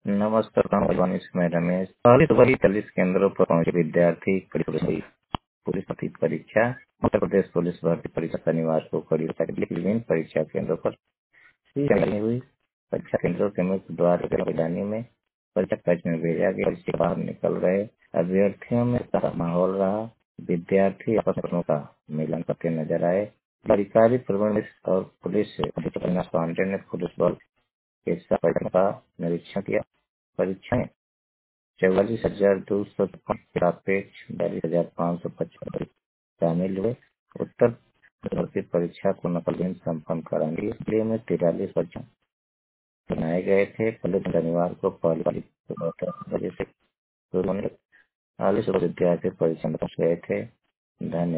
नमस्कार भगवान मैं रमेश। पहली सुबह ही 40 केंद्रों पर पहुंचे विद्यार्थी। पुलिस भर्ती परीक्षा उत्तर प्रदेश पुलिस भर्ती परीक्षा शनिवार को कड़ी विभिन्न परीक्षा केंद्रों पर हुई। परीक्षा केंद्रों के मुख्य द्वार जाने में परीक्षा कक्ष में भेजा गया। इसके बाहर निकल रहे अभ्यर्थियों में माहौल रहा। विद्यार्थी आपस में का मिलन करते नजर आए। अधिकारी प्रबंध और पुलिस पांडे ने पुलिस बल के साथ का निरीक्षण किया। परीक्षाएं 44,200 सापेक्ष 42,555 शामिल हुए। उत्तर भर्ती परीक्षा को नकलविहीन संपन्न कराने के लिए में 43 परीक्षा बनाए गए थे। पहले शनिवार को पहली 10 बजे से शुरू होने वाले विद्यार्थी परीक्षा में पहुंच गए थे। धन्यवाद।